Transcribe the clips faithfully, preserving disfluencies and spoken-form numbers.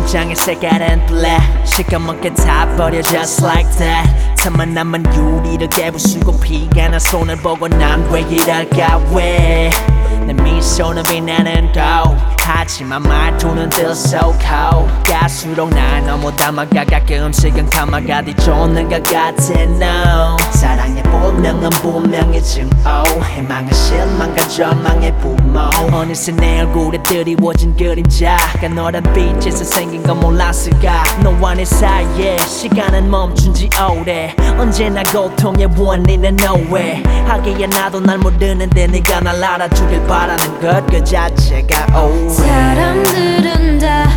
심장의 색깔은 black 시커멓게 다 버려 just like that 틈만 남은 유리를 깨부수고 피가 난 손을 보고 난 왜 이럴까 왜 내 미소는 빛나는 go 하지만 말투는 들썩 cold 갈수록 날 너무 닮아가 가끔씩은 감아가 뒤쫓는 것 같아 no 사랑의 본능은 분명히 증오 희망은 실망과 절망의 부모 어느새 내 얼굴에 드리워진 그림자가 너란 빛에서 생긴 건 몰랐을까 너와 내 사이에 시간은 멈춘 지 오래 언제나 고통의 원인은 nowhere 하기야 나도 날 모르는데 네가 날 알아주길 바라는 것 그 자체가 oh 사람들은 다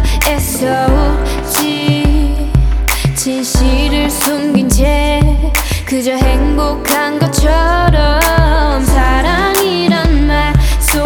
애써오지 진실을 숨긴 채 그저 행복한 것처럼 사랑이란 말 속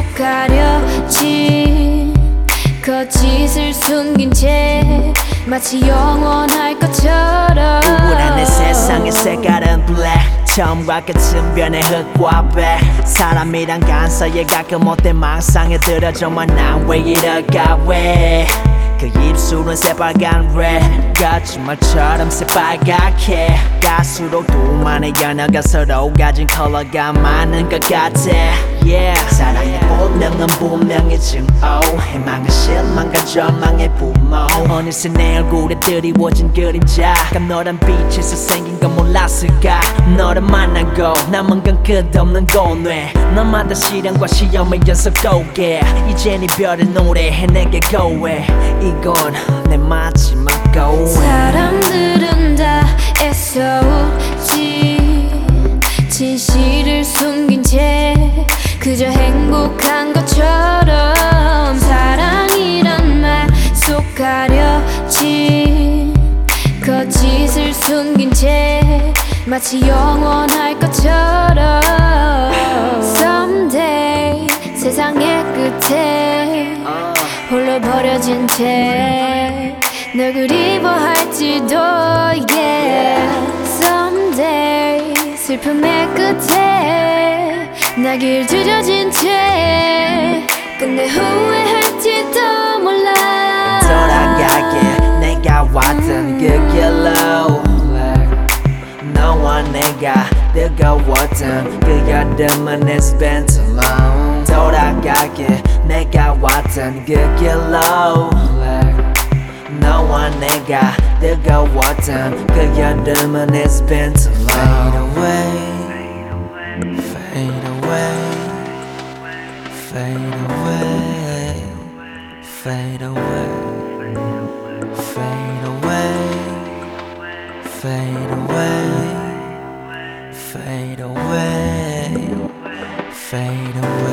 가려진 거짓을 숨긴 채 마치 영원할 것처럼 우울한 내 세상의 색깔은 black 처음과 끝은 변해 흙과 백 사람이란 간사에 가끔 어때 망상에 들어 정말 난 왜 이럴까 왜 그 입술은 새빨간 red 거짓말처럼 새빨갛게 갈수록 둘만의 연어가 서로 가진 컬러가 많은 것 같아 yeah 사랑의 본능은 분명히 증오 희망은 실망과 절망의 부모 어느새 내 얼굴에 드리워진 그림자가 너란 빛에서 생긴 건 몰랐을까 너를 만나고 남은 건 끝없는 고뇌 너마다 시련과 시험의 연속 도개 이젠 이별의 노래해 내게 고해 이건 내 마지막 go 사람들은 다 애써오지 진실을 숨긴 채 그저 행복한 것처럼 사랑이란 말 속 가려진 거짓을 숨긴 채 마치 영원할 것처럼 Someday 세상의 끝에 홀로 버려진 채 널 그리워할지도 yeah Someday 슬픔의 끝에 나길 주저진 채 끝내 후회할지도 몰라 돌아가게 내가 왔던 그 길로 너와 내가 뜨거웠던 그 여름은 it's been too long 돌아가게 내가 왔던 그 길로 너와 내가 뜨거웠던 그 여름은 it's been too long Fade away Fade away Fade away Fade away Fade away Fade away Fade away Fade away